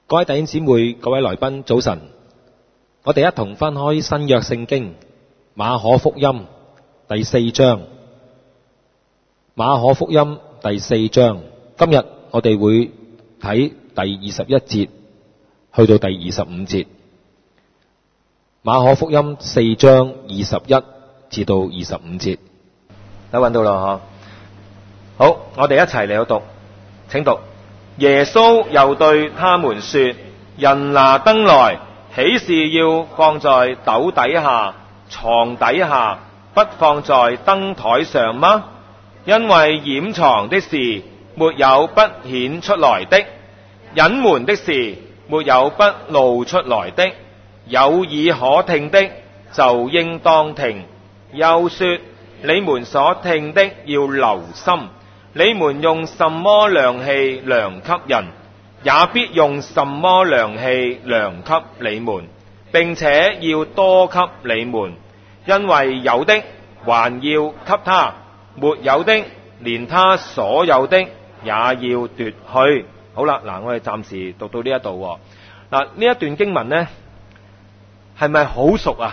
各位弟兄姊妹、各位來賓，早晨！我哋一同翻開新約聖經馬可福音第4章。馬可福音第4章，今日我哋會睇第21節去到第25節。馬可福音4章21至到25節，大家揾到啦嗬？好，我哋一齊嚟讀，請讀。耶穌又對他們說：人拿燈來，豈是要放在斗底下、床底下，不放在燈台上嗎？因為掩藏的事沒有不顯出來的，隱瞞的事沒有不露出來的。有耳可聽的就應當聽。又說：你們所聽的要留心。你們用什麼量器量給人，也必用什麼量器量給你們，並且要多給你們。因為有的還要給他，沒有的連他所有的也要奪去。好啦，嗱，我哋暫時讀到呢一度。嗱，呢一段經文呢，係咪好熟啊？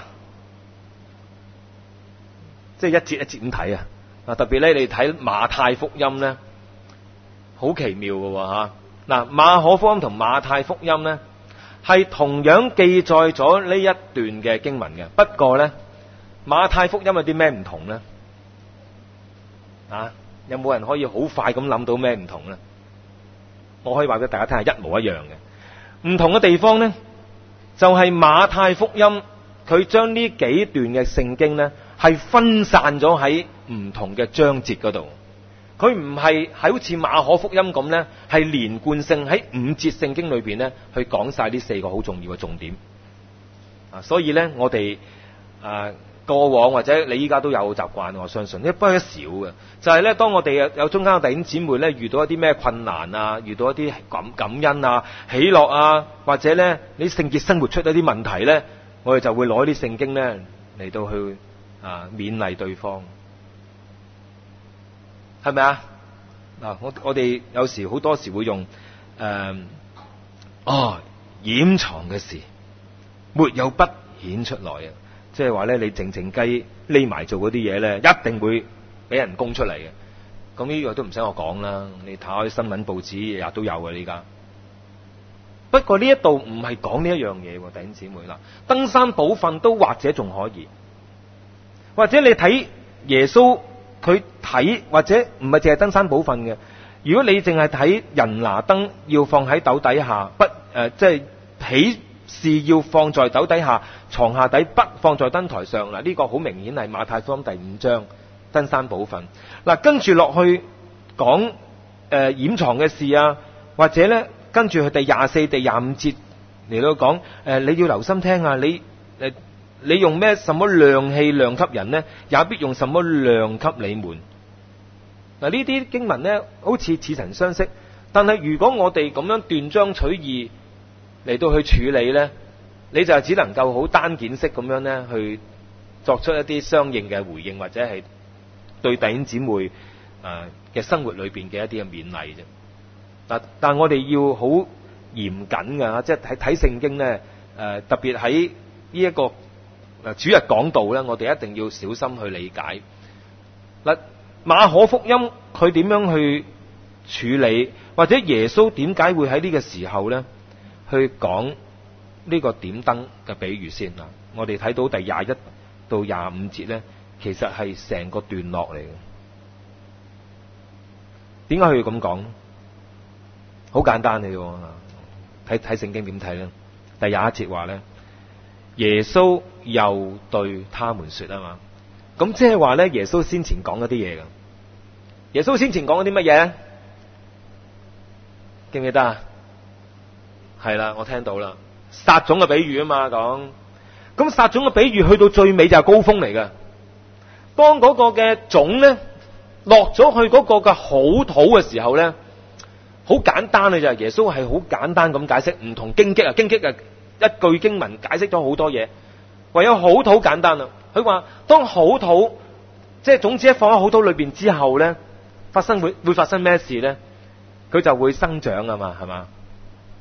即係一節一節咁睇啊！特別咧，你睇馬太福音咧，好奇妙嘅吓。嗱，馬可福音同馬太福音咧，係同樣記載咗呢一段嘅經文嘅。不過咧，馬太福音有啲咩唔同咧？有冇人可以好快咁諗到咩唔同咧？我可以話俾大家聽，係一模一樣嘅。唔同嘅地方咧，就係馬太福音佢將呢幾段嘅聖經咧，係分散咗喺唔同嘅章節嗰度，佢唔係好似馬可福音咁呢，係連貫性喺5節聖經裏邊呢，去講晒呢4個好重要嘅重點。所以呢，我哋過往或者你依家都有習慣，我相信一不一少嘅，就係呢，當我哋有中間嘅弟兄姊妹呢，遇到一啲咩困難啊，遇到一啲感恩啊、喜樂啊，或者呢，你聖潔生活出一啲問題呢，我哋就會攞啲聖經呢嚟到去勉勵對方。係咪啊？嗱，我哋有時好多時會用掩藏嘅事，沒有不顯出來啊！即係話咧，你靜靜雞匿埋做嗰啲嘢咧，一定會俾人供出嚟嘅。咁呢個都唔使我講啦，你睇開新聞報紙日日都有嘅呢家。不過呢一度唔係講呢一樣嘢喎，弟兄姊妹啦，登山寶訓都或者仲可以，或者你睇耶穌。佢睇或者唔係淨係登山寶訓嘅。如果你淨係睇人拿燈要放喺斗底下，即係豈是要放在斗底下、床下底，不放在燈台上。嗱，呢個好明顯係馬太福音第5章登山寶訓。嗱，跟住落去講掩藏嘅事啊，或者咧跟住佢第24、第25節嚟到講你要留心聽啊，你用咩什麼量器量給人呢，也必用什麼量給你們。嗱，呢啲經文呢，好似似曾相識，但係如果我哋咁樣斷章取義嚟到去處理呢，你就只能夠好單件式咁樣呢去作出一啲相應嘅回應，或者係對弟兄姊妹嘅生活裏邊嘅一啲嘅勉勵啫。但係我哋要好嚴謹㗎，即係睇聖經呢，特別喺呢一個主日講道咧，我哋一定要小心去理解。嗱，馬可福音佢點樣去處理，或者耶穌點解會喺呢個時候咧去講呢個點燈嘅比喻先嗱？我哋睇到第21到25節咧，其實係成個段落嚟嘅。點解佢要咁講？好簡單嘅喎，睇聖經點睇咧？第21節話咧，耶穌又對他們說啊嘛，咁即係話咧，耶穌先前講嗰啲嘢噶。耶穌先前講嗰啲乜嘢？記唔記得啊？係啦，我聽到啦，撒種嘅比喻啊嘛，講咁撒種嘅比喻去到最尾就係高峰嚟嘅。當嗰個嘅種咧落咗去嗰個嘅好土嘅時候咧，好簡單嘅就係耶穌係好簡單咁解釋，唔同荊棘啊，荊棘啊。一句經文解釋咗好多嘢，唯有好土簡單啦。佢話當好土即係種子一放喺好土裏邊之後咧，會發生咩事咧？佢就會生長啊嘛，係嘛？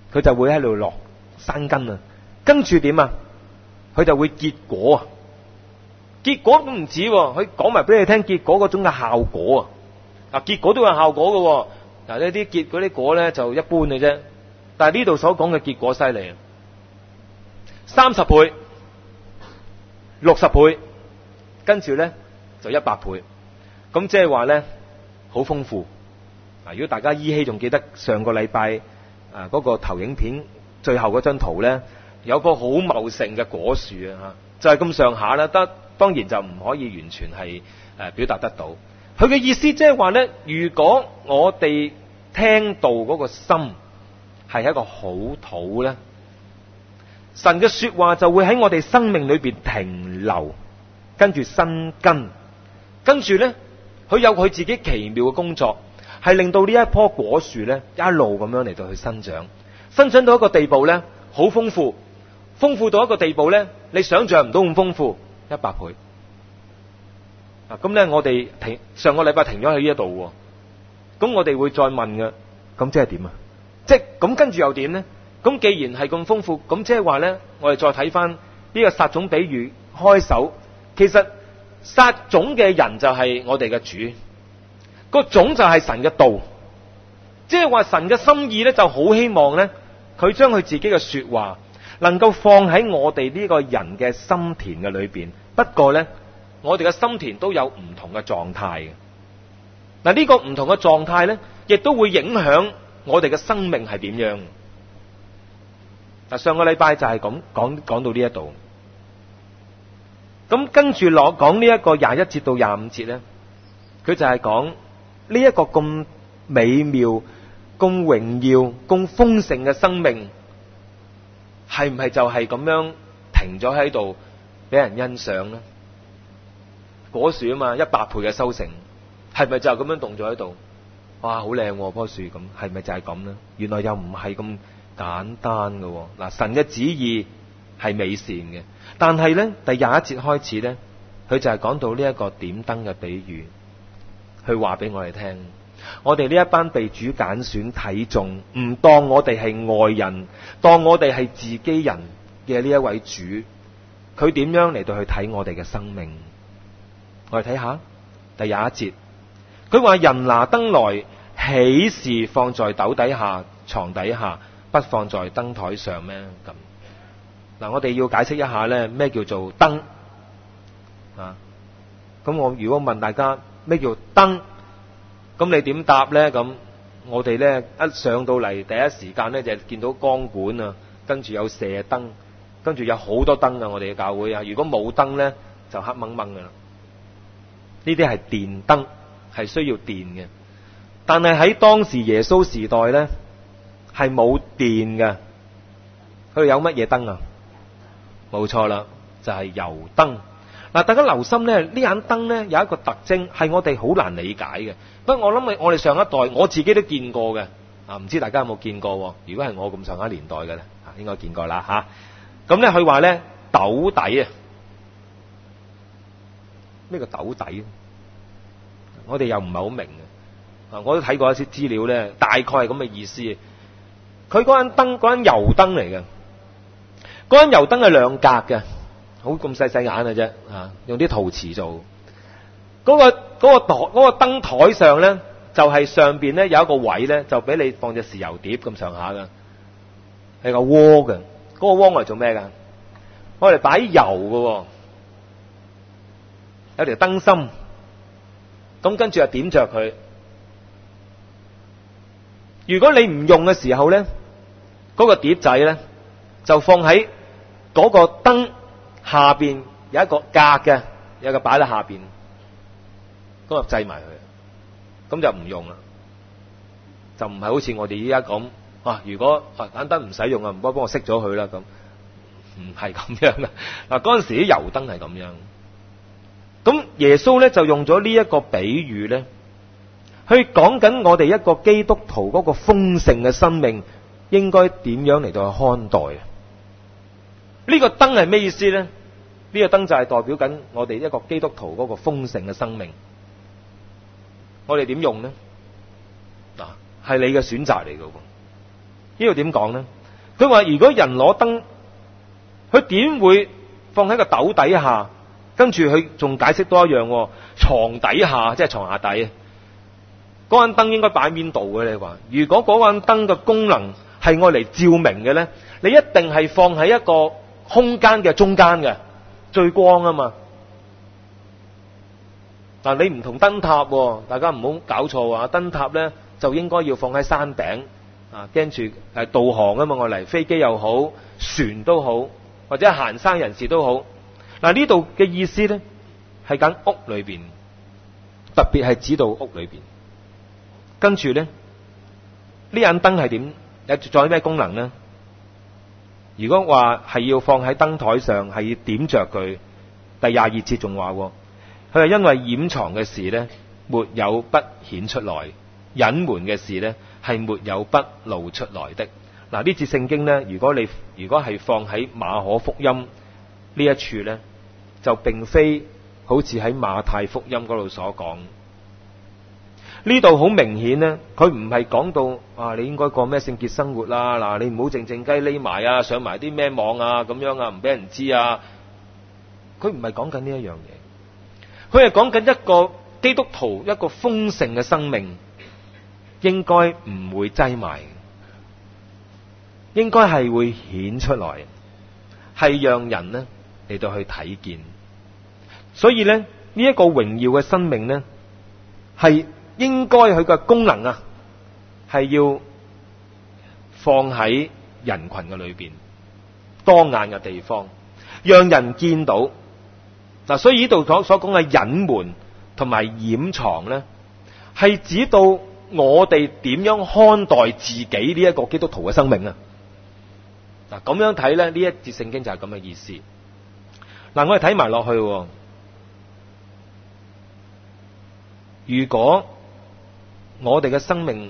佢就會喺度落生根啊。跟住點啊？佢就會結果啊。結果都唔止，佢講埋俾你聽結果嗰種嘅效果啊。結果都有效果嘅。嗱，呢啲結嗰啲果咧就一般嘅啫。但係呢度所講嘅結果犀利啊，30倍、60倍，跟住咧就100倍。咁即係話咧好豐富。如果大家依稀仲記得上個禮拜嗰個投影片最後嗰張圖咧，有個好茂盛嘅果樹啊，就係咁上下啦。當然就唔可以完全係表達得到。佢嘅意思即係話咧，如果我哋聽到嗰個心係一個好土咧，神嘅說話就會喺我哋生命裏邊停留，跟住生根，跟住咧佢有佢自己奇妙嘅工作，係令到呢一棵果樹咧一路咁樣嚟到去生長，生長到一個地步咧好豐富，豐富到一個地步咧你想象唔到咁豐富，100倍。咁咧我哋上個禮拜停咗喺呢一度，咁我哋會再問嘅，咁即係點啊？即係咁跟住又點呢？咁既然係咁豐富，咁即係話咧，我哋再睇翻呢個撒種比喻開首，其實撒種嘅人就係我哋嘅主，個種就係神嘅道，即係話神嘅心意咧就好希望咧，佢將佢自己嘅說話能夠放喺我哋呢個人嘅心田嘅裏邊。不過咧，我哋嘅心田都有唔同嘅狀態嘅。嗱，呢個唔同嘅狀態咧，亦都會影響我哋嘅生命係點樣。嗱，上個禮拜就係講到呢一度，咁跟住落講呢一個21節到25節咧，佢就係講呢一個咁美妙、咁榮耀、咁豐盛嘅生命，係唔係就係咁樣停咗喺度俾人欣賞咧？果樹啊嘛，100倍嘅收成，係咪就係咁樣凍咗喺度？哇，好靚喎，棵樹咁，係咪就係咁咧？原來又唔係咁簡單嘅。嗱，神嘅旨意係美善嘅，但係咧第21節開始咧，佢就係講到呢一個點燈嘅比喻，去話俾我哋聽，我哋呢一班被主揀選睇中，唔當我哋係外人，當我哋係自己人嘅呢一位主，佢點樣嚟到去睇我哋嘅生命？我哋睇下第21節，佢話人拿燈來，豈是放在斗底下、床底下，不放在燈台上咩？咁嗱，我哋要解釋一下咧，咩叫做燈啊？咁我如果問大家咩叫燈，咁你點答咧？咁我哋咧一上到嚟第一時間咧就見到光管啊，跟住有射燈，跟住有好多燈啊！我哋嘅教會啊，如果冇燈咧就黑掹掹噶啦。呢啲係電燈，係需要電嘅。但係喺當時耶穌時代咧，係冇電嘅。佢有乜嘢燈啊？冇錯啦，就係油燈。嗱，大家留心咧，呢盞燈咧有一個特徵，係我哋好難理解嘅。不過我諗我哋上一代，我自己都見過嘅。啊，唔知大家有冇見過？如果係我咁上下年代嘅咧，應該見過啦吓。咁咧佢話咧斗底啊。咩叫斗底？我哋又唔係好明嘅。我都睇過一啲資料咧，大概係咁嘅意思。佢嗰盞燈，嗰盞油燈嚟嘅。嗰盞油燈係兩格嘅，好咁細細眼嘅啫。用啲陶瓷做。嗰個燈台上咧，就係上邊咧有一個位咧，就俾你放隻豉油碟咁上下嘅，係個鍋嘅。嗰個鍋我嚟做咩㗎？我嚟擺油嘅。有條燈芯，咁跟住就點着佢。如果你唔用嘅時候咧，嗰個碟仔咧就放喺嗰個燈下邊有一個格嘅，有個擺喺下邊，咁就掣埋佢，咁就唔用啦。就唔係好似我哋依家咁，如果盞燈唔使用啊，唔該幫我熄咗佢啦，咁唔係咁樣啦。嗱，嗰陣時啲油燈係咁樣。咁耶穌咧就用咗呢一個比喻咧，去講緊我哋一個基督徒嗰個豐盛嘅生命應該點樣嚟到去看待啊？呢個燈係咩意思咧？呢個燈就係代表緊我哋一個基督徒嗰個豐盛嘅生命。我哋點用呢？嗱，係你嘅選擇嚟嘅。呢度點講呢？ 佢話如果人攞燈，佢點會放喺個斗底下？跟住佢仲解釋多一樣，床底下即係床下底。嗰盞燈應該擺邊度嘅？你話如果嗰盞燈嘅功能係愛嚟照明嘅咧，你一定係放喺一個空間嘅中間嘅，最光啊嘛。嗱，你唔同燈塔，大家唔好搞錯啊！燈塔咧就應該要放喺山頂啊，跟住係導航啊嘛，愛嚟飛機又好，船都好，或者行山人士都好。嗱，呢度嘅意思咧係緊屋裏邊，特別係指到屋裏邊。跟住咧，呢盞燈係點？仲有咩功能呢？如果話係要放喺燈台上，係要點着佢。第22節仲話，佢係因為掩藏嘅事呢，沒有不顯出來；隱瞞嘅事呢，係沒有不露出來的。嗱，呢節聖經呢，如果係放喺馬可福音呢一處呢，就並非好似喺馬太福音嗰度所講。呢度好明顯呢，佢唔係講到你應該過咩聖潔生活啦，嗱，你唔好靜靜雞匿埋啊，上埋啲咩網啊咁樣啊，唔俾人知啊。佢唔係講緊呢一樣嘢，佢係講緊一個基督徒一個豐盛嘅生命，應該唔會擠埋，應該係會顯出來，係讓人呢嚟到去睇見。所以呢，呢一個榮耀嘅生命呢，係應該佢嘅功能啊，係要放喺人群嘅裏邊，當眼嘅地方，讓人見到。嗱，所以呢度所講嘅隱瞞同埋掩藏咧，係指到我哋點樣看待自己呢一個基督徒嘅生命啊。嗱，咁樣睇咧，呢一節聖經就係咁嘅意思。嗱，我哋睇埋落去，如果我哋嘅生命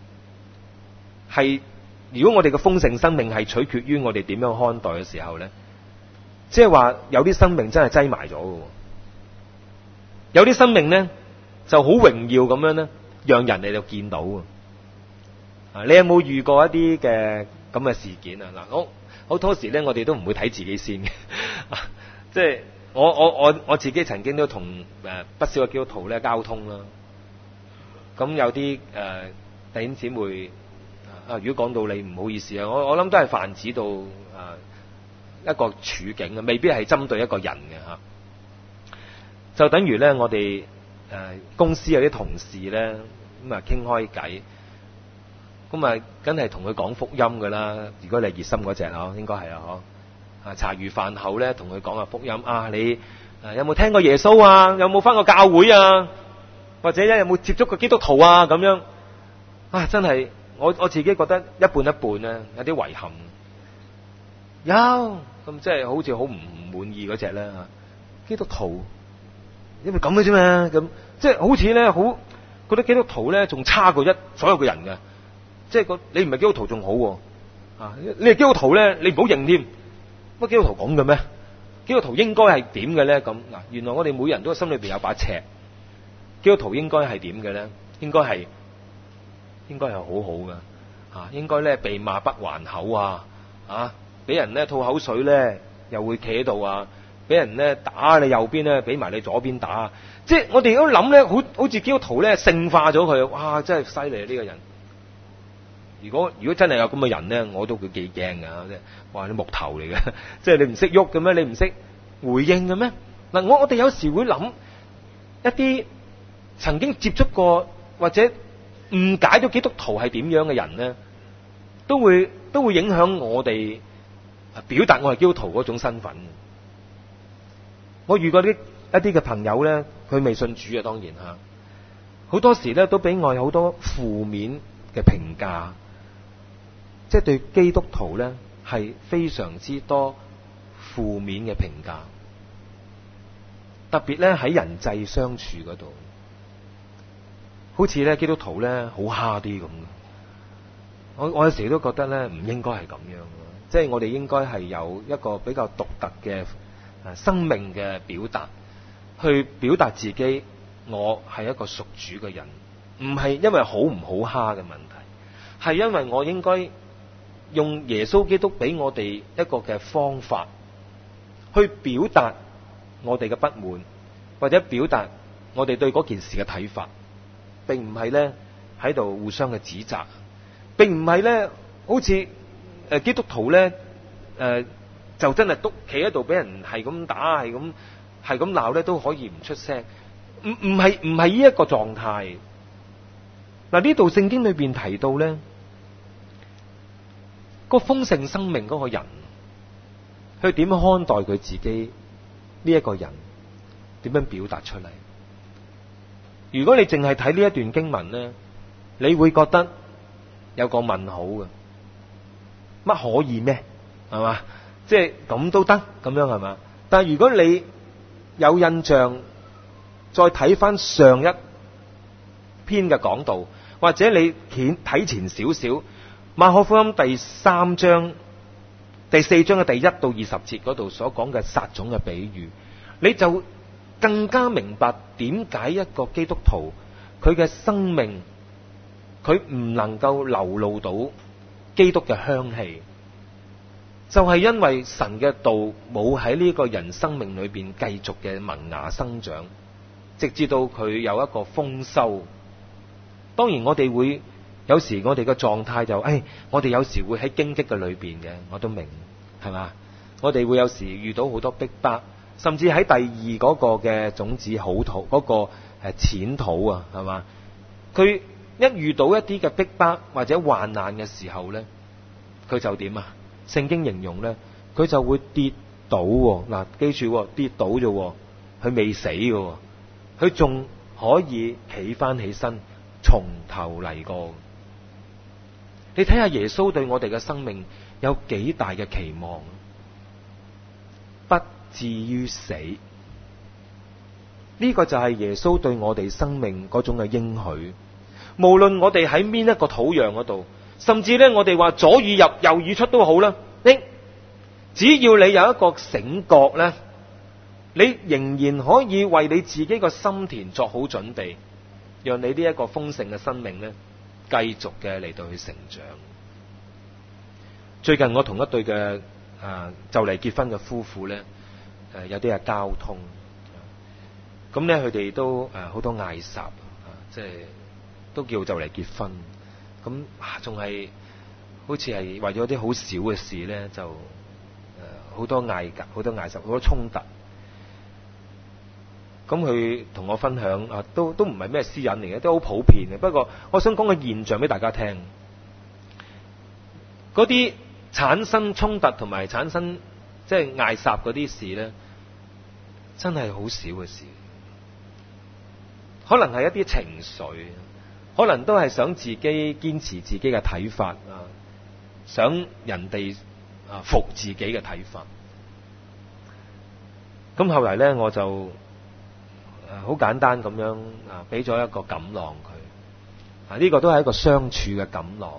係，如果我哋嘅豐盛生命係取決於我哋點樣看待嘅時候咧，即係話有啲生命真係擠埋咗嘅，有啲生命咧就好榮耀咁樣咧，讓人哋就見到啊！你有冇遇過一啲嘅咁嘅事件啊？嗱，好多時咧，我哋都唔會睇自己先嘅，即係我自己曾經都同不少嘅基督徒咧交通啦。咁有啲弟兄姊妹如果講到你，唔好意思啊，我諗都係泛指到一個處境啊，未必係針對一個人嘅吓。就等於咧，我哋公司有啲同事咧，咁啊傾開偈，咁啊梗係同佢講福音噶啦。如果你係熱心嗰隻嗬，應該係啊嗬。茶餘飯後咧，同佢講下福音啊，你有冇聽過耶穌啊？有冇返過教會啊？或者有冇接觸過基督徒啊？咁樣真係我自己覺得一半一半咧，有啲遺憾。有咁即係好似好唔滿意嗰隻咧吓，基督徒因為咁嘅啫嘛，咁即係好似咧好覺得基督徒咧仲差過所有嘅人嘅，即係你唔係基督徒仲好啊，你係基督徒咧你唔好認添，乜基督徒咁嘅咩？基督徒應該係點嘅咧？咁嗱，原來我哋每人都心裏邊有把尺，基督徒應該係點嘅咧？應該係好好嘅吓，應該咧被罵不還口啊，俾人咧吐口水咧，又會企喺度啊！俾人咧打你右邊咧，俾埋你左邊打。即係我哋都諗咧，好似基督徒咧聖化咗佢，哇！真係犀利啊！呢個人，如果真係有咁嘅人咧，我都會幾驚噶。即係哇，你木頭嚟嘅，即係你唔識喐嘅咩？你唔識回應嘅咩？嗱，我哋有時會諗一啲曾經接觸過或者誤解咗基督徒係點樣嘅人咧，都會影響我哋表達我係基督徒嗰種身份。我遇過一啲嘅朋友咧，佢未信主啊，當然吓，好多時咧都俾我有好多負面嘅評價，即係對基督徒咧係非常之多負面嘅評價，特別咧喺人際相處嗰度，好似咧基督徒咧好蝦啲咁嘅。我有時都覺得咧唔應該係咁樣，即係我哋應該係有一個比較獨特嘅生命嘅表達，去表達自己，我係一個屬主嘅人，唔係因為好唔好蝦嘅問題，係因為我應該用耶穌基督俾我哋一個嘅方法，去表達我哋嘅不滿，或者表達我哋對嗰件事嘅睇法，並唔係咧喺度互相嘅指責，並唔係咧好似基督徒咧就真係督企喺度俾人係咁打，係咁鬧咧都可以唔出聲，唔係呢一個狀態。嗱，呢度聖經裏邊提到咧，個豐盛生命嗰個人，佢點樣看待佢自己呢一個人，點樣表達出嚟？如果你淨係睇呢一段經文咧，你會覺得有個問號嘅，乜可以咩？係嘛？即係咁都得咁樣係嘛？但係如果你有印象，再睇翻上一篇嘅講道，或者你睇前少少馬可福音第4章嘅第1到20節嗰度所講嘅撒種嘅比喻，你就更加明白點解一個基督徒佢嘅生命佢唔能夠流露到基督嘅香氣，就係因為神嘅道冇喺呢個人生命裏邊繼續嘅萌芽生長，直至到佢有一個豐收。當然我哋會有時我哋嘅狀態就我哋有時會喺荊棘嘅裏邊嘅，我都明係嘛？我哋會有時遇到好多逼迫，甚至喺第2嗰個嘅種子好土嗰個淺土啊，係嘛？佢一遇到一啲嘅逼迫或者患難嘅時候咧，佢就點啊？聖經形容咧，佢就會跌倒喎。嗱，記住跌倒啫，佢未死嘅，佢仲可以企翻起身，從頭嚟過。你睇下耶穌對我哋嘅生命有幾大嘅期望，不至於死。呢個就係耶穌對我哋生命嗰種嘅應許。無論我哋喺邊一個土壤嗰度，甚至咧我哋話左耳入右耳出都好啦，只要你有一個醒覺咧，你仍然可以為你自己個心田作好準備，讓你呢一個豐盛嘅生命咧繼續嘅嚟到去成長。最近我同一對嘅就嚟結婚嘅夫婦咧，有啲係交通，咁咧佢哋都好多嗌霎，即係都叫就嚟結婚，咁仲係好似係為咗啲好少嘅事咧，就好多嗌交，好多嗌霎，好多衝突。咁佢同我分享都唔係咩私隱嚟嘅，都好普遍嘅。不過我想講個現象俾大家聽，嗰啲產生衝突同埋產生即係嗌霎嗰啲事咧，真係好少嘅事。可能係一啲情緒，可能都係想自己堅持自己嘅睇法想人哋服自己嘅睇法。咁後嚟咧，我就好簡單咁樣俾咗一個錦囊佢。呢個都係一個相處嘅錦囊。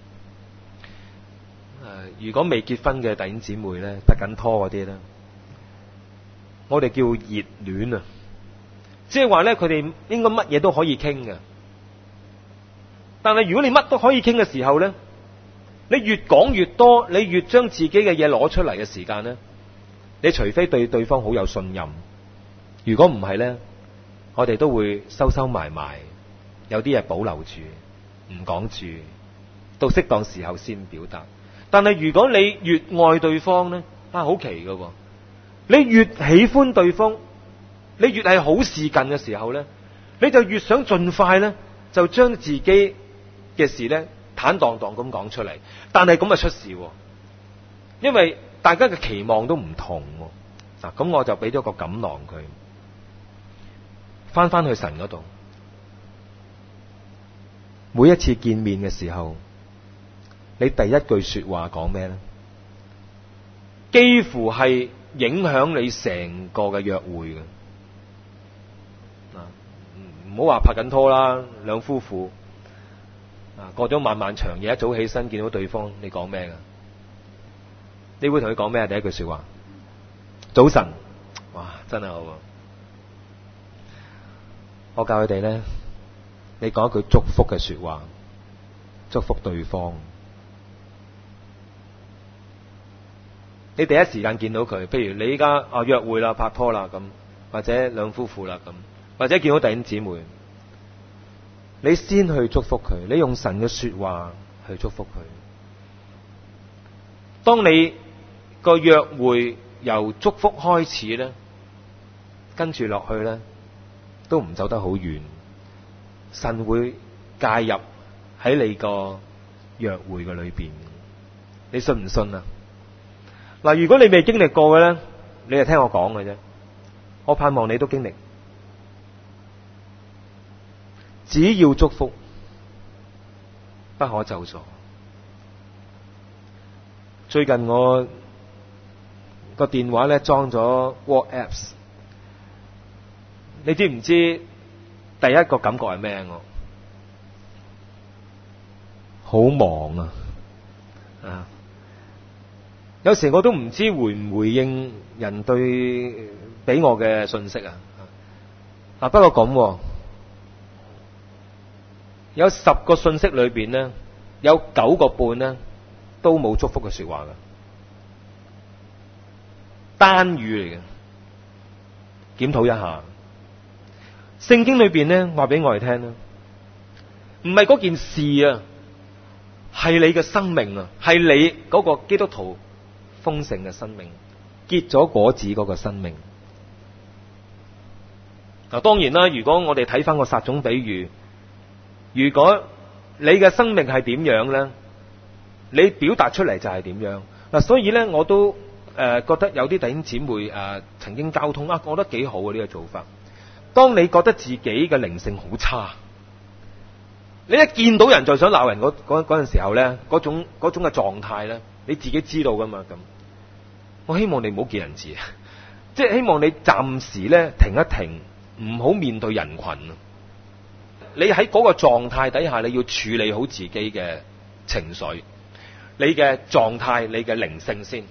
如果未結婚嘅弟兄姊妹咧，拍緊拖嗰啲咧，我哋叫熱戀啊，即係話咧，佢哋應該乜嘢都可以傾嘅。但係如果你乜都可以傾嘅時候咧，你越講越多，你越將自己嘅嘢攞出嚟嘅時間咧，你除非對對方好有信任，如果唔係咧，我哋都會收收埋埋，有啲嘢保留住，唔講住，到適當時候先表達。但係如果你越愛對方咧，好奇㗎喎，你越喜歡對方，你越係好事近嘅時候咧，你就越想盡快咧，就將自己嘅事咧坦蕩蕩咁講出嚟。但係咁啊出事喎，因為大家嘅期望都唔同喎。咁我就俾咗個錦囊佢，翻去神嗰度，每一次見面嘅時候，你第一句說話講咩咧？幾乎係影響你成個嘅約會嘅。唔好話拍緊拖啦，兩夫婦過咗漫漫長夜，一早起身見到對方，你講咩噶？你會同佢講咩？第一句說話，早晨。哇，真係好啊！我教佢哋咧，你講一句祝福嘅說話，祝福對方。 你第一時間見到佢，譬如你依家約會啦、拍拖啦咁，或者兩夫婦啦咁，或者見到弟兄姊妹，你先去祝福佢，你用神嘅說話去祝福佢。當你個約會由祝福開始咧，跟住落去咧，都唔走得好遠，神會介入喺你個約會嘅裏邊，你信唔信啊？嗱，如果你未經歷過嘅咧，你就聽我講嘅啫。我盼望你都經歷，只要祝福，不可咒詛。最近我個電話咧裝咗 WhatsApp， 你知唔知第一個感覺係咩？我好忙啊！有時我都唔知回唔回應人對俾我嘅信息啊！不過咁，有10個信息裏邊呢，有9個半呢都冇祝福嘅說話㗎，單語嚟嘅。檢討一下，聖經裏邊呢話俾我哋聽啦，唔係嗰件事啊，係你嘅生命啊，係你嗰個基督徒豐盛嘅生命，結咗果子嗰個生命。嗱，當然啦，如果我哋睇翻個撒種比喻，如果你嘅生命係點樣咧，你表達出嚟就係點樣。嗱，所以咧我都覺得有啲弟兄姊妹曾經交通覺得幾好啊呢個做法。當你覺得自己嘅靈性好差，你一見到人就想鬧人嗰陣時候咧，嗰種嘅狀態咧，你自己知道噶嘛。咁我希望你唔好見人字，即係希望你暫時咧停一停，唔好面對人群。你喺嗰個狀態底下，你要處理好自己嘅情緒、你嘅狀態、你嘅靈性先。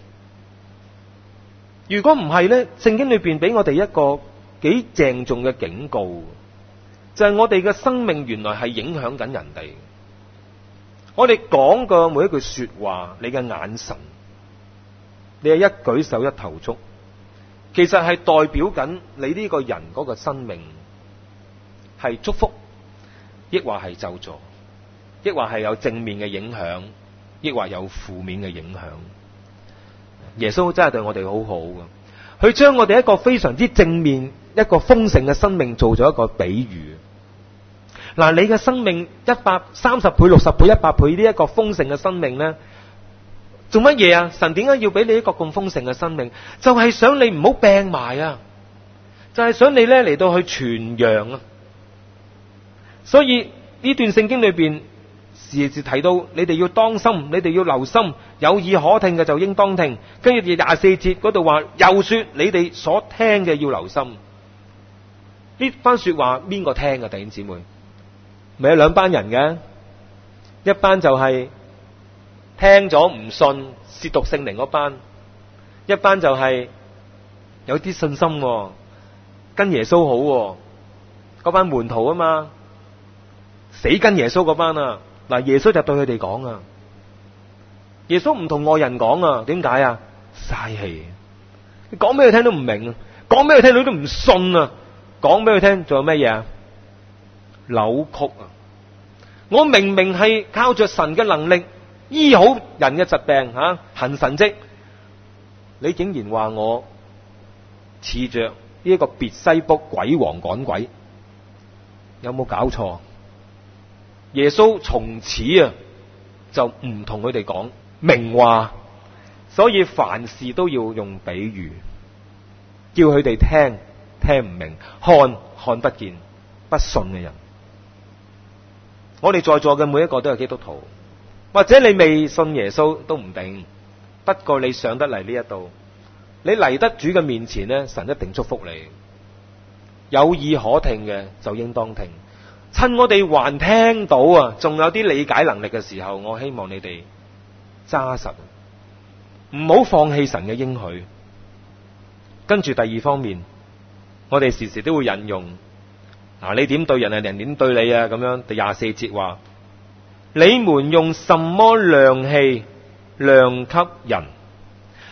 如果唔係咧，聖經裏邊俾我哋一個幾鄭重嘅警告，就係我哋嘅生命原來係影響緊人哋。我哋講嘅每一句說話，你嘅眼神，你係一舉手一投足，其實係代表緊你呢個人嗰個生命係祝福，抑或係咒詛，抑或係有正面嘅影響，抑或有負面嘅影響。耶穌真係對我哋好好嘅，佢將我哋一個非常之正面、一個豐盛嘅生命做咗一個比喻。嗱，你嘅生命130倍、60倍、100倍呢一個豐盛嘅生命呢，做乜嘢啊？神點解要俾你一個咁豐盛嘅生命？就係想你唔好病埋啊！就係想你咧嚟到去傳揚啊！所以呢段聖經裏邊時時提到，你哋要當心，你哋要留心，有耳可聽嘅就應當聽。跟住24節嗰度話，又說你哋所聽嘅要留心。呢番說話邊個聽啊？弟兄姊妹，咪有兩班人嘅，一班就係聽咗唔信褻瀆聖靈嗰班，一班就係有啲信心跟耶穌好嗰班門徒啊嘛，死跟耶穌嗰班啊。嗱，耶穌就對佢哋講啊，耶穌唔同外人講啊，點解啊？嘥氣，你講俾佢聽都唔明啊，講俾佢聽佢都唔信啊，講俾佢聽仲有咩嘢啊？扭曲啊！我明明係靠着神嘅能力醫好人嘅疾病行神蹟，你竟然話我似着呢一個別西卜鬼王趕鬼，有冇搞錯？耶穌從此就唔同佢哋講明話，所以凡事都要用比喻，叫佢哋聽唔明，看不見，不信嘅人。我哋在座嘅每一個都係基督徒，或者你未信耶穌都唔定，不過你上得嚟呢一度，你嚟得主嘅面前呢，神一定祝福你。有耳可聽嘅就應當聽。趁我哋還聽到仲有啲理解能力嘅時候，我希望你哋揸實，唔好放棄神嘅應許。跟住第二方面，我哋時時都會引用，你點對人人點對你啊？咁樣第24節話，你們用什麼量器量給人，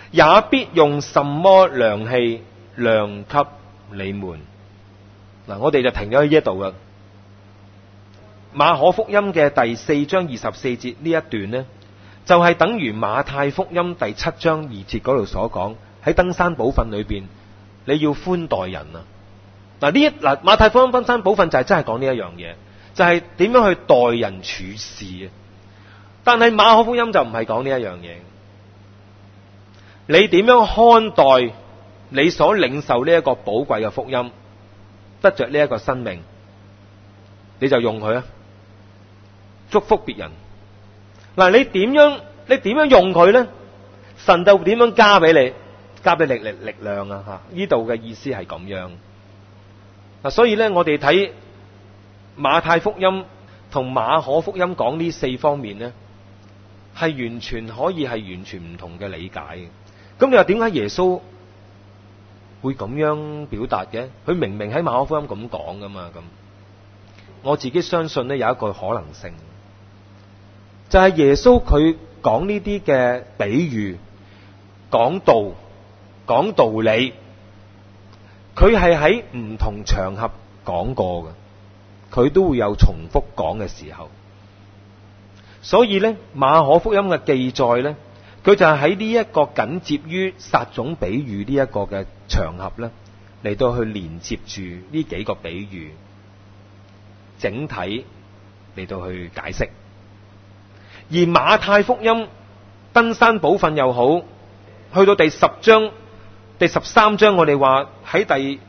也必用什麼量器量給你們。嗱，我哋就停咗喺呢一度啦。馬可福音嘅第4章24節呢一段呢，就係等於馬太福音第7章2節嗰度所講，喺登山寶訓裏邊，你要寬待人啊。馬太福音登山寶訓就係真係講呢一樣嘢，就係點樣去待人處事啊。但係馬可福音就唔係講呢一樣嘢。你點樣看待你所領受呢一個寶貴嘅福音，得着呢一個生命，你就用佢啊，祝福別人。嗱，你點樣用佢呢？神就點樣加俾你，加俾力量啊！吓，呢度嘅意思係咁樣。嗱，所以呢，我哋睇馬太福音同馬可福音講呢4方面呢，係完全可以係完全唔同嘅理解嘅。咁你話點解耶穌會咁樣表達嘅？佢明明喺馬可福音咁講噶嘛。咁我自己相信呢，有一個可能性，就係耶穌佢講呢啲嘅比喻、講道、講道理，佢係喺唔同場合講過嘅，佢都會有重複講嘅時候。所以呢，馬可福音嘅記載呢，佢就係喺呢一個緊接於撒種比喻呢一個嘅場合呢，嚟到去連接住呢幾個比喻，整體嚟到去解釋。而馬太福音登山寶訓又好，去到第10章、第13章，我哋話喺第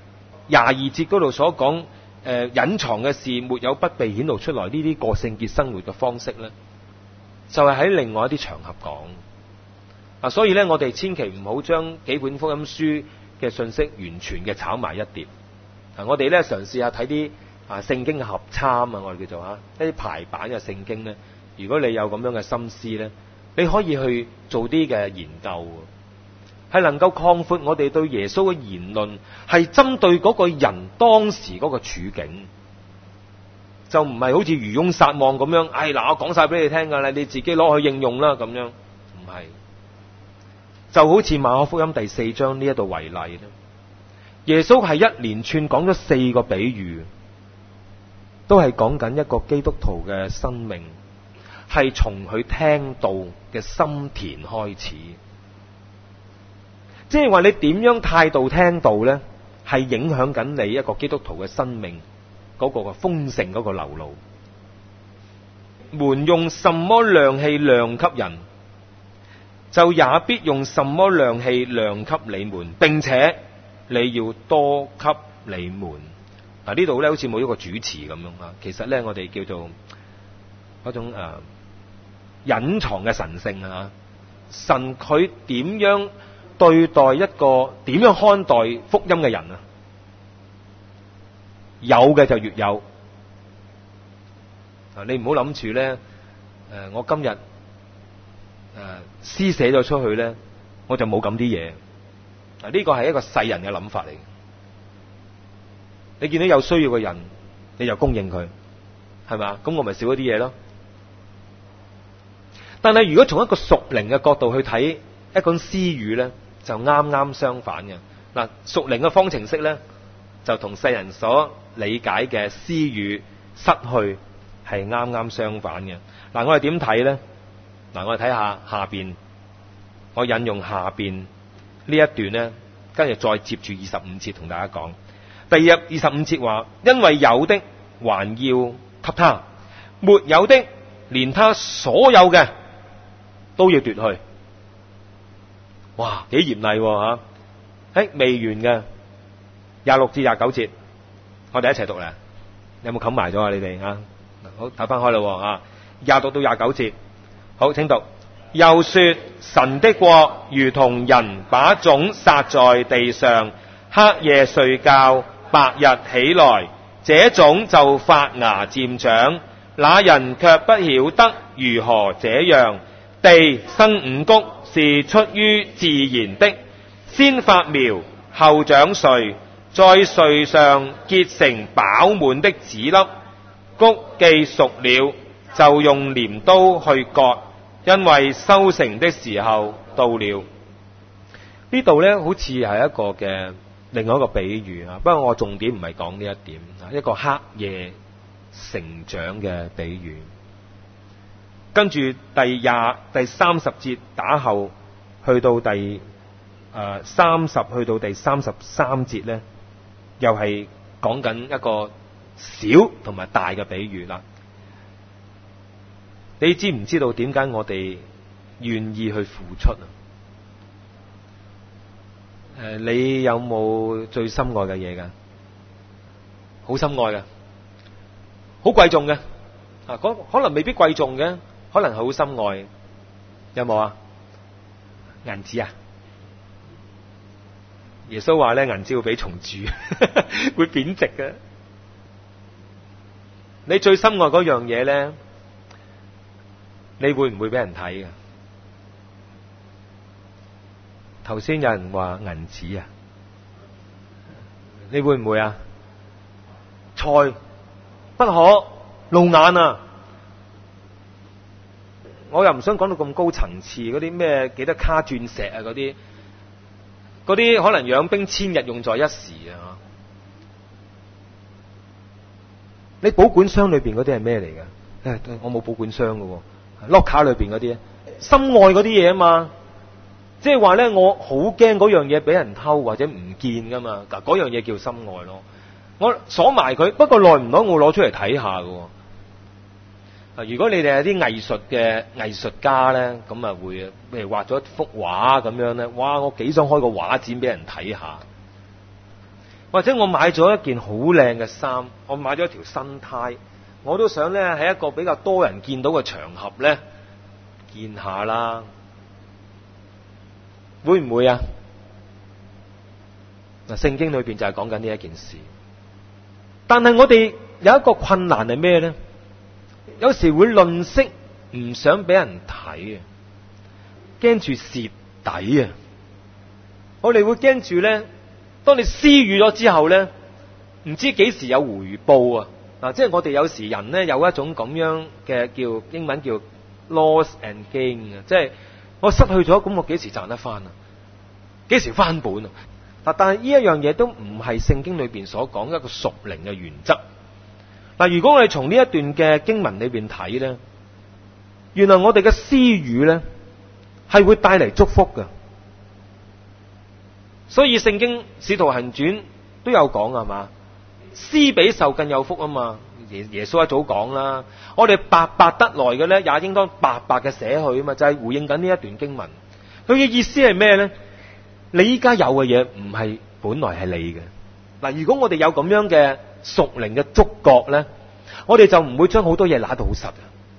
22節嗰度所講，隱藏嘅事沒有不被顯露出來，呢啲過聖潔生活嘅方式呢，就係喺另外一啲場合講。所以呢，我哋千祈唔好將幾本福音書嘅信息完全嘅炒埋一碟。我哋呢嘗試下睇啲聖經嘅合參啊，我哋叫做一啲排版嘅聖經呢。如果你有咁樣嘅心思呢，你可以去做啲嘅研究，係能夠擴闊我哋對耶穌嘅言論，係針對嗰個人當時嗰個處境，就唔係好似漁翁撒網咁樣。嗱，我講晒俾你聽噶啦，你自己攞去應用啦，咁樣唔係。就好似馬可福音第4章呢一度為例啦，耶穌係一連串講咗4個比喻，都係講緊一個基督徒嘅生命，係從佢聽道嘅心田開始。即係話你點樣態度聽道呢，係影響緊你一個基督徒嘅生命嗰個嘅豐盛嗰個流露。門用什麼量器量給人，就也必用什麼量器量給你們，並且你要多給你們。呢度咧好似冇一個主詞咁樣啊，其實咧我哋叫做嗰種隱藏嘅神性啊。神佢點樣對待一個，點樣看待福音嘅人啊？有嘅就越有。你唔好諗住咧，我今日施捨咗出去咧，我就冇咁啲嘢。呢個係一個世人嘅諗法嚟。你見到有需要嘅人，你就供應佢，係咪？咁我咪少一啲嘢咯。但係如果從一個屬靈嘅角度去睇一種私語咧，就啱啱相反嘅。嗱，屬靈嘅方程式咧，就同世人所理解嘅私語失去係啱啱相反嘅。嗱，我哋點睇咧？嗱，我哋睇下邊，我引用下邊呢一段咧，跟住再接住25節同大家講。第25節話，因為有的還要給他，沒有的連他所有嘅都要奪去。哇，幾嚴厲吓！未完嘅26至29節，我哋一齊讀啦。有冇冚埋咗啊？你哋啊，好，打翻開啦，26到29節。好，請讀。又說，神的國如同人把種撒在地上，黑夜睡覺，白日起來，這種就發芽漸長。那人卻不曉得如何這樣。地生五穀是出於自然的，先發苗，後長穗，在穗上結成飽滿的籽粒。穀既熟了，就用鐮刀去割，因為收成的時候到了。 呢度呢，好似係一個嘅另外一個比喻啊，不過我重點唔係講呢一點，一個黑夜成長嘅比喻。跟住第30節打後，去到第30去到第33節呢，又係講緊一個小同埋大嘅比喻啦。你知唔知道點解我哋願意去付出啊？你有冇最心愛嘅嘢㗎？好心愛嘅，好貴重嘅啊！可能未必貴重嘅，可能係好心愛。有冇啊？銀紙啊？耶穌話咧，銀紙會俾蟲蛀，會貶值嘅。你最心愛嗰樣嘢咧，你會唔會俾人睇嘅？頭先有人話銀紙啊，你會唔會啊？財不可露眼啊！我又唔想講到咁高層次，嗰啲咩幾多卡鑽石啊，嗰啲可能養兵千日，用在一時啊！你保管箱裏邊嗰啲係咩嚟㗎？我冇保管箱㗎喎，lock 卡裏邊嗰啲，心愛嗰啲嘢啊嘛。即係話咧，我好驚嗰樣嘢俾人偷或者唔見噶嘛，嗱嗰樣嘢叫心愛咯。我鎖埋佢，不過耐唔耐我攞出嚟睇下噶。如果你哋係啲藝術嘅藝術家咧，咁啊會，譬如畫咗一幅畫咁樣咧，哇！我幾想開個畫展俾人睇下。或者我買咗一件好靚嘅衫，我買咗一條新呔，我都想咧喺一個比較多人見到嘅場合咧見下啦。會唔會啊？嗱，聖經裏邊就係講緊呢一件事。但係我哋有一個困難係咩咧？有時會吝嗇，唔想俾人睇啊，驚住蝕底啊。我哋會驚住咧，當你施予咗之後咧，唔知幾時有回報啊。嗱，即係我哋有時人咧有一種咁樣嘅叫英文叫 loss and gain 啊，即係。我失去咗，咁我幾時賺得翻啊？幾時翻本啊？嗱，但係呢一樣嘢都唔係聖經裏邊所講一個屬靈嘅原則。嗱，如果我哋從呢一段嘅經文裏邊睇咧，原來我哋嘅施予咧係會帶嚟祝福嘅。所以聖經使徒行傳都有講係嘛，施比受更有福啊嘛。耶穌一早講啦，我哋白白得來嘅咧，也應當白白嘅捨去啊嘛，就係回應緊呢一段經文。佢嘅意思係咩咧？你依家有嘅嘢唔係本來係你嘅。嗱，如果我哋有咁樣嘅屬靈嘅觸覺咧，我哋就唔會將好多嘢揦到好實。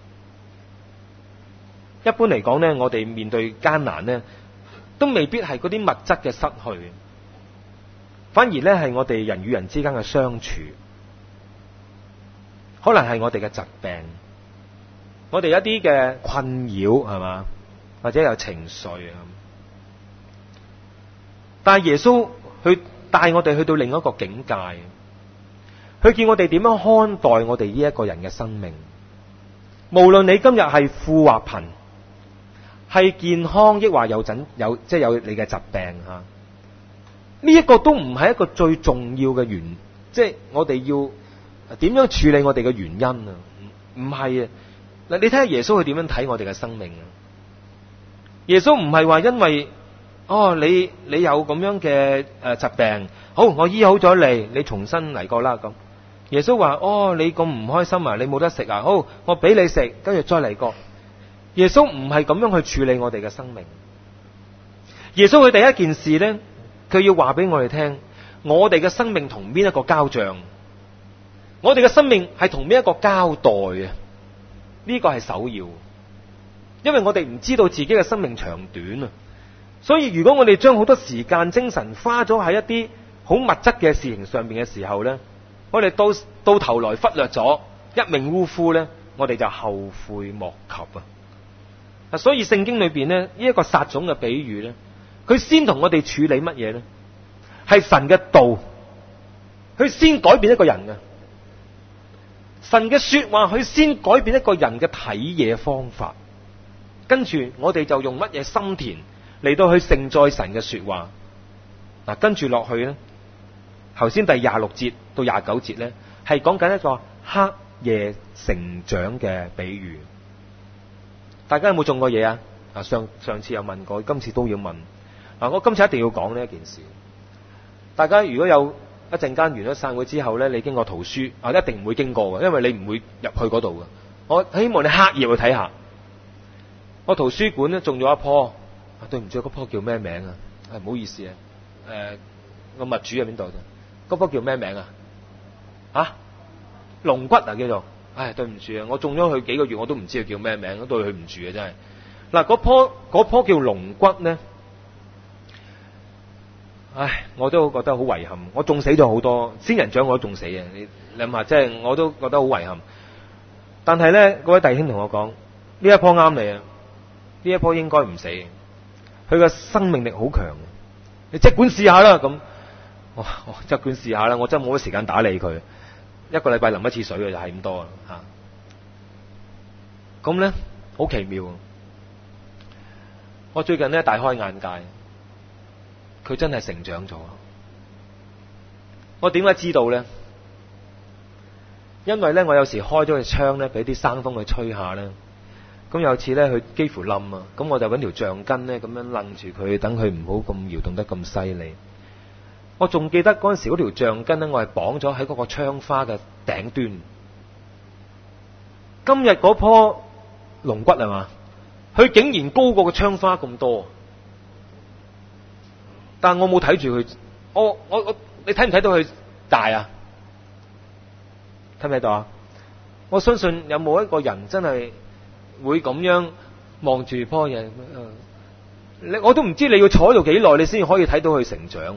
一般嚟講咧，我哋面對艱難咧，都未必係嗰啲物質嘅失去，反而咧係我哋人與人之間嘅相處。可能係我哋嘅疾病，我哋一啲嘅困擾係嘛，或者有情緒啊。但係耶穌去帶我哋去到另一個境界，佢叫我哋點樣看待我哋呢一個人嘅生命。無論你今日係富或貧，係健康抑或有即係有你嘅疾病吓，呢一個都唔係一個最重要嘅原，即係我哋要。點樣處理我哋嘅原因啊？唔係啊！嗱，你睇下耶穌佢點樣睇我哋嘅生命啊？耶穌唔係話因為你有咁樣嘅疾病，好，我醫好咗你重新嚟過啦咁。耶穌話你咁唔開心啊，你冇得食啊，好，我俾你食，跟住再嚟過。耶穌唔係咁樣去處理我哋嘅生命。耶穌佢第一件事咧，佢要話俾我哋聽，我哋嘅生命同邊一個交賬？我哋嘅生命係同邊一個交代啊？呢個係首要，因為我哋唔知道自己嘅生命長短啊。所以如果我哋將好多時間精神花咗喺一啲好物質嘅事情上面嘅時候咧，我哋到頭來忽略咗一命嗚呼咧，我哋就後悔莫及啊！所以聖經裏邊咧，呢一個撒種嘅比喻咧，佢先同我哋處理乜嘢咧？係神嘅道，佢先改變一個人嘅。神嘅說話，佢先改變一個人嘅睇嘢方法，跟住我哋就用乜嘢心田嚟到去承載神嘅說話。嗱，跟住落去咧，頭先第26節到29節咧，係講緊一個黑夜成長嘅比喻。大家有冇種過嘢啊？上次有問過，今次都要問。我今次一定要講呢一件事。大家如果有一陣間完咗散會之後咧，你經過圖書一定唔會經過嘅，因為你唔會入去嗰度嘅。我希望你刻意去睇下。我圖書館咧種咗一棵，對唔住，嗰棵叫咩名啊？唔好意思啊，個物主喺邊度啫？嗰棵叫咩名啊？龍骨啊叫做。對唔住啊，我種咗佢幾個月，我都唔知佢叫咩名，對佢唔住啊真係。嗱，嗰棵叫龍骨咧，我都覺得好遺憾。我種死咗好多仙人掌，我都種死啊！你諗下，即係我都覺得好遺憾。但係咧，嗰位弟兄同我講，呢一棵啱你啊，呢一棵應該唔死，佢嘅生命力好強。你即管試下啦，咁我即管試下啦，我真係冇乜時間打理佢。一個禮拜淋一次水嘅就係咁多啦嚇。咁咧好奇妙。我最近咧大開眼界，佢真係成長咗。我點解知道咧？因為咧我有時開咗個窗咧，俾啲生風去吹下咧。咁有次咧佢幾乎冧啊，咁我就揾條橡筋咧咁樣擸住佢，等佢唔好咁搖動得咁犀利。我仲記得嗰陣時嗰條橡筋咧，我係綁咗喺嗰個窗花嘅頂端。今日嗰棵龍骨係嘛？佢竟然高過個窗花咁多，但我冇睇住佢。你睇唔睇到佢大啊？睇唔睇到啊？我相信有冇一個人真係會咁樣望住棵嘢？我都唔知你要坐喺度幾耐，你先可以睇到佢成長。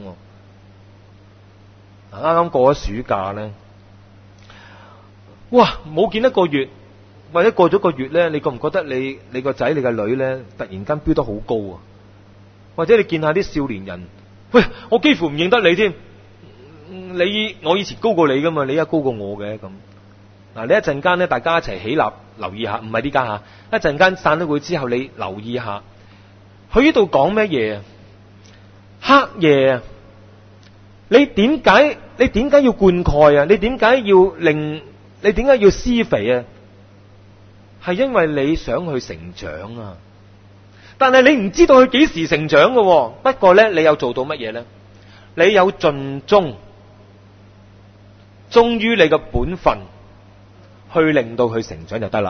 啱啱過咗暑假咧，哇！冇見一個月，或者過咗個月咧，你覺唔覺得你個仔你個女咧突然間飆得好高啊？或者你見下啲少年人，喂，我幾乎唔認得你添。我以前高過你噶嘛，你而家高過我嘅咁。嗱，你一陣間咧，大家一齊起立留意下，唔係呢家一陣間散咗會之後，你留意下，佢呢度講咩嘢啊？黑夜啊！你點解要灌溉啊？你點解要施肥啊？係因為你想去成長啊！但係你唔知道佢幾時成長嘅。不過咧，你有做到乜嘢咧？你有盡忠於你嘅本分，去令到佢成長就得啦。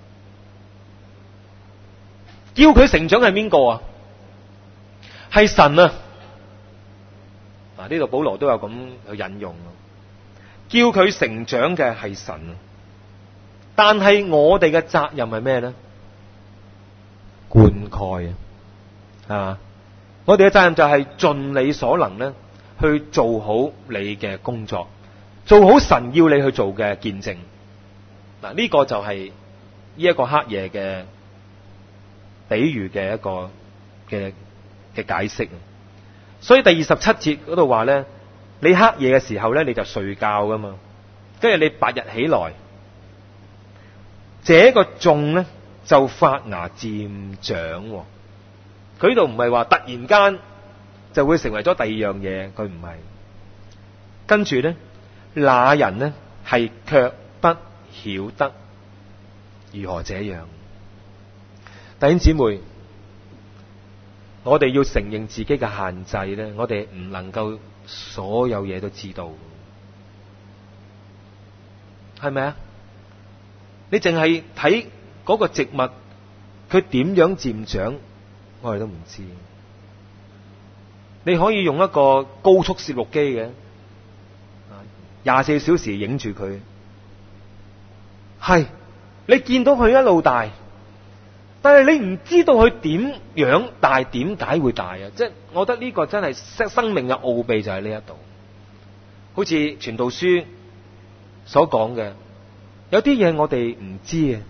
叫佢成長係邊個啊？係神啊！嗱，呢度保羅都有咁去引用，叫佢成長嘅係神，但係我哋嘅責任係咩咧？灌溉啊，係嘛？我哋嘅責任就係盡你所能咧，去做好你嘅工作，做好神要你去做嘅見證。嗱，呢個就係呢一個黑夜嘅比喻嘅一個嘅解釋。所以第27節嗰度話咧，你黑夜嘅時候咧，你就睡覺噶嘛，跟住你白日起來，這個種咧就發芽漸長。佢呢度唔係話突然間就會成為咗第二樣嘢，佢唔係。跟住咧，那人呢係卻不曉得如何這樣。弟兄姊妹，我哋要承認自己嘅限制咧，我哋唔能夠所有嘢都知道，係咪啊？你淨係睇嗰個植物，佢點樣漸長，我哋都唔知。你可以用一個高速攝錄機嘅，24小時影住佢，係你見到佢一路大。但係你唔知道佢點樣大，點解會大啊？即係我覺得呢個真係生命嘅奧秘就喺呢一度。好似傳道書所講嘅，有啲嘢我哋唔知啊。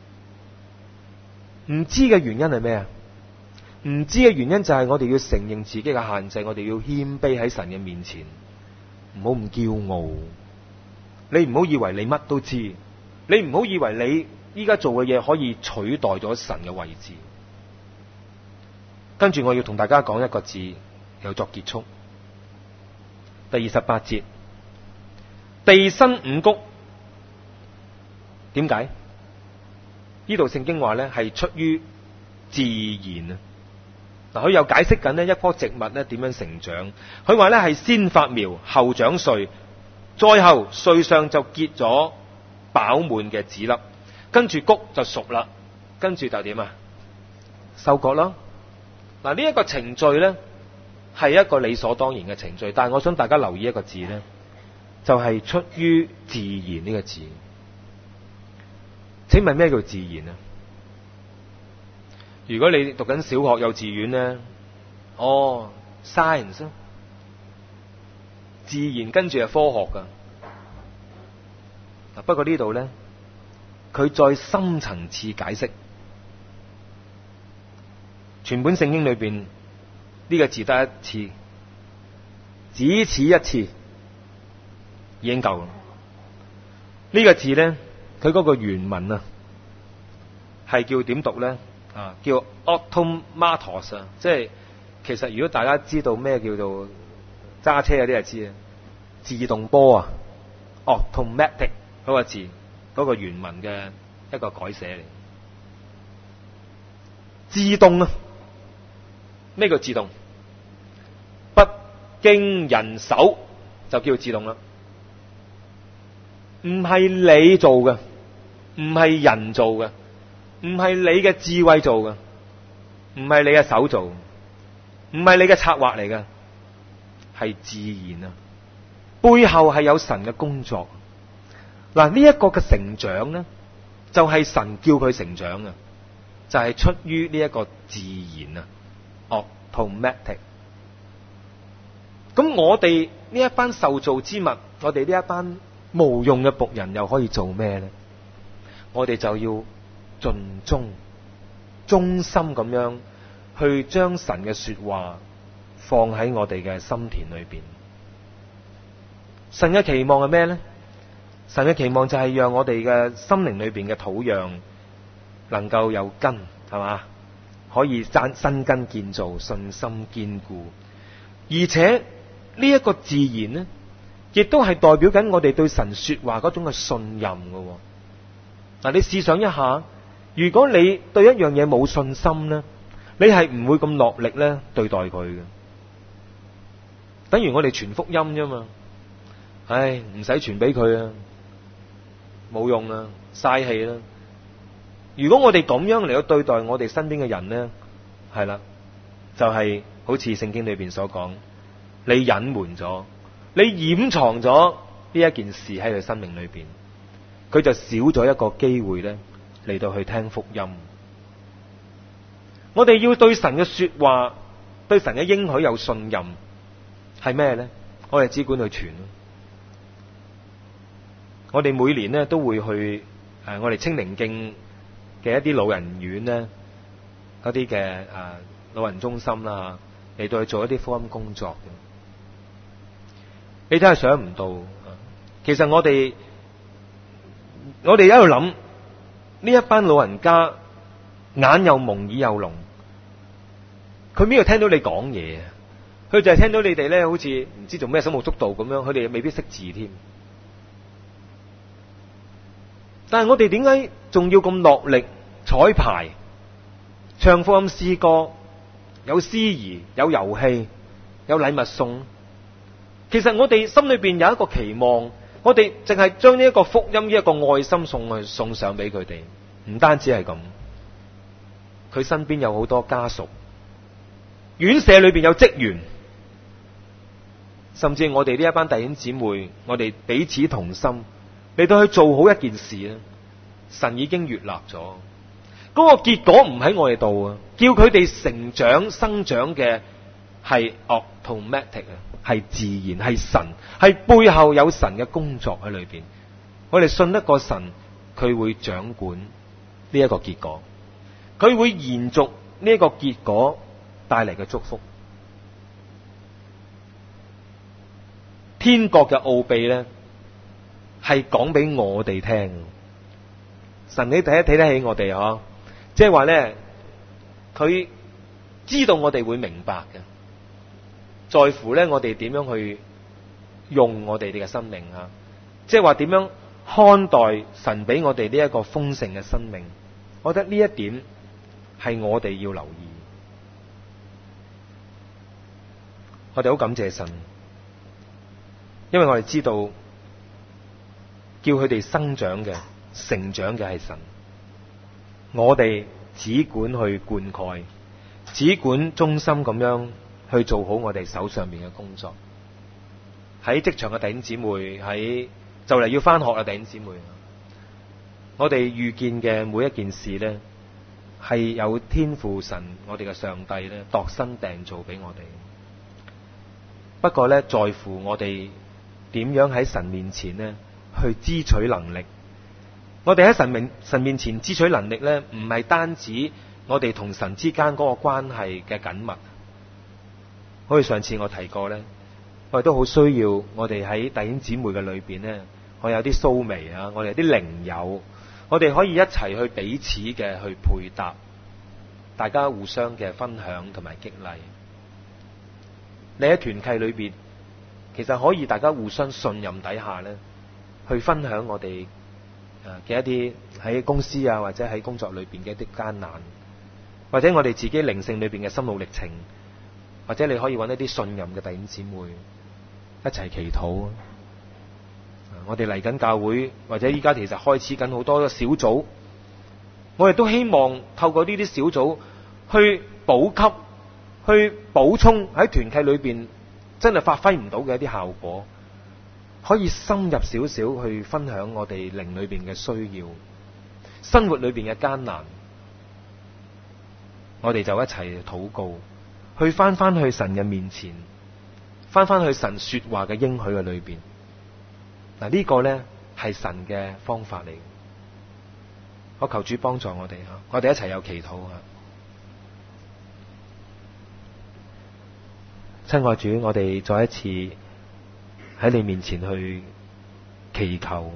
唔知嘅原因係咩啊？唔知嘅原因就係我哋要承認自己嘅限制，我哋要謙卑喺神嘅面前，唔好咁驕傲。你唔好以為你乜都知，你唔好以為你依家做嘅嘢可以取代咗神嘅位置。 跟住我要同大家講一個字，又作結束。第28節，地生五穀，點解？呢度聖經話呢係出於自然啊。嗱，佢又解釋緊呢一棵植物呢點樣成長。佢話呢係先發苗，後長穗，再後穗上就結咗飽滿嘅籽粒，跟住穀就熟啦，跟住就點啊？收割咯。嗱，呢一個程序呢係一個理所當然嘅程序，但係我想大家留意一個字呢，就係出於自然呢個字。請問咩叫自然啊？如果你讀緊小學幼稚園呢，science， 自然跟住係科學噶。不過呢度呢，佢再深層次解釋，全本聖經裏邊呢個字得一次，只此一次已經夠啦。呢個字呢，佢嗰個原文啊，係叫點讀呢？叫 automatos 啊，即係其實如果大家知道咩叫做揸車嗰啲就知啊，自動波啊 ，automatic 嗰個字，嗰個原文嘅一個改寫嚟，自動啊，咩叫自動？不經人手就叫自動啦，唔係你做嘅，唔係人做嘅。唔係你嘅智慧做嘅，唔係你嘅手做，唔係你嘅策劃嚟嘅，係自然啊！背後係有神嘅工作。嗱，呢一個嘅成長呢，就係神叫佢成長啊，就係出於呢一個自然啊 ，automatic。咁我哋呢一班受造之物，我哋呢一班無用嘅僕人，又可以做咩呢？我哋就要盡忠心咁樣去將神嘅說話放喺我哋嘅心田裏邊。神嘅期望係咩呢？神嘅期望就係讓我哋嘅心靈裏邊嘅土壤能夠有根，係嘛？可以生根建造，信心堅固。而且呢一個自然呢，亦都係代表緊我哋對神說話嗰種嘅信任嘅。嗱，你試想一下，如果你對一樣嘢冇信心呢，你係唔會咁落力咧對待佢嘅。等於我哋傳福音啫嘛，唔使傳俾佢啊，冇用啊，嘥氣啦。如果我哋咁樣嚟到對待我哋身邊嘅人呢，係啦，就係好似聖經裏邊所講，你隱瞞咗，你掩藏咗呢一件事喺佢生命裏邊，佢就少咗一個機會咧嚟到去聽福音。我哋要對神嘅說話，對神嘅應許有信任，係咩呢？我哋只管去傳。我哋每年呢都會去我哋清寧徑嘅一啲老人院呢，嗰啲嘅老人中心啦，嚟到去做一啲福音工作嘅。你真係想唔到，其實我哋喺度諗，呢一班老人家眼又蒙耳又聾，佢邊度聽到你講嘢？佢就係聽到你哋咧，好似唔知做咩手舞足蹈咁樣，佢哋未必識字添。但係我哋點解仲要咁落力彩排、唱福音詩歌、有司儀、有遊戲、有禮物送？其實我哋心裏邊有一個期望，我哋淨係將呢一個福音、呢一個愛心送上俾佢哋。唔單止係咁，佢身邊有好多家屬，院舍裏邊有職員，甚至我哋呢一班弟兄姊妹，我哋彼此同心嚟到去做好一件事咧，神已經悅納咗。嗰個結果唔喺我哋度啊，叫佢哋成長生長嘅係 automatic 啊，係自然，係神，係背後有神嘅工作喺裏邊。我哋信得過神，佢會掌管呢一個結果，佢會延續呢一個結果帶嚟嘅祝福。天國嘅奧秘咧，係講俾我哋聽。神你睇得起我哋嗬，即係話咧，佢知道我哋會明白嘅，在乎咧我哋點樣去用我哋嘅生命啊，即係話點樣看待神俾我哋呢一個豐盛嘅生命。我覺得呢一點係我哋要留意。我哋好感謝神，因為我哋知道叫佢哋生長嘅、成長嘅係神，我哋只管去灌溉，只管忠心咁樣去做好我哋手上面嘅工作。喺職場嘅弟兄姊妹，喺就嚟要返學嘅弟兄姊妹，我哋遇見嘅每一件事呢，係有天父神，我哋嘅上帝呢度身訂造俾我哋。不過呢，在乎我哋點樣喺神面前呢去支取能力。我哋喺神面前支取能力呢，唔係單止我哋同神之間嗰個關係嘅緊密。好似上次我提過呢，我哋都好需要我哋喺弟兄姊妹嘅裏邊呢，我有啲蘇眉啊，我哋有啲靈友，我哋可以一齊去彼此嘅去配搭，大家互相嘅分享同埋激勵。你喺團契裏邊，其實可以大家互相信任底下呢，去分享我哋嘅一啲喺公司啊或者喺工作裏邊嘅一啲艱難，或者我哋自己靈性裏邊嘅心路歷程，或者你可以揾一啲信任嘅弟兄姊妹一齊祈禱。我哋嚟緊教會，或者依家其實開始緊好多小組，我哋都希望透過呢啲小組去補給、去補充喺團契裏邊真係發揮唔到嘅一啲效果，可以深入少少去分享我哋靈裏邊嘅需要、生活裏邊嘅艱難，我哋就一齊禱告，去翻去神嘅面前，翻去神說話嘅應許嘅裏邊。嗱，呢個呢係神嘅方法嚟。我求主幫助我哋吓，我哋一齊有祈禱吓。親愛主，我哋再一次喺你面前去祈求，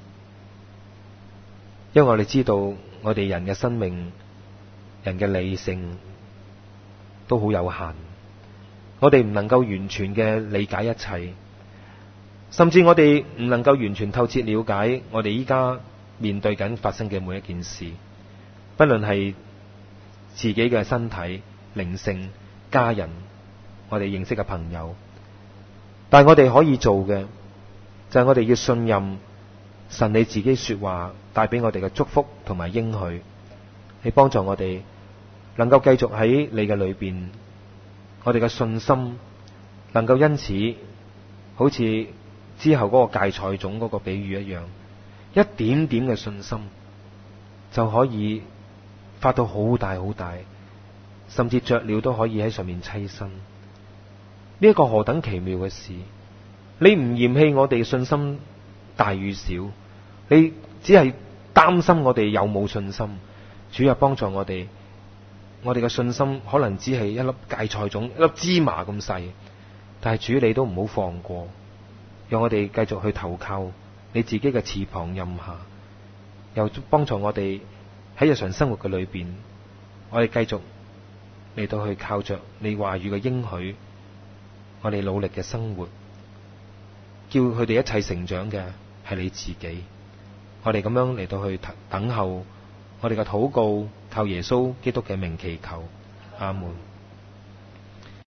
因為我哋知道我哋人嘅生命、人嘅理性都好有限，我哋唔能夠完全嘅理解一切，甚至我哋唔能夠完全透徹了解我哋依家面對緊發生嘅每一件事，不論係自己嘅身體、靈性、家人，我哋認識嘅朋友。但係我哋可以做嘅就係我哋要信任神你自己說話帶俾我哋嘅祝福同埋應許，你幫助我哋能夠繼續喺你嘅裏邊，我哋嘅信心能夠因此好似之後嗰個芥菜種嗰個比喻一樣，一點點嘅信心就可以發到好大好大，甚至雀鳥都可以喺上面棲身。呢一個何等奇妙嘅事！你唔嫌棄我哋嘅信心大與小，你只係擔心我哋有冇信心。主啊，幫助我哋，我哋嘅信心可能只係一粒芥菜種、一粒芝麻咁細，但係主你都唔好放過，讓我哋繼續去投靠你自己嘅翅膀蔭下，又幫助我哋喺日常生活嘅裏邊，我哋繼續嚟到去靠着你話語嘅應許，我哋努力嘅生活，叫佢哋一切成長嘅係你自己。我哋咁樣嚟到去等候，我哋嘅禱告靠耶穌基督嘅名祈求，阿門。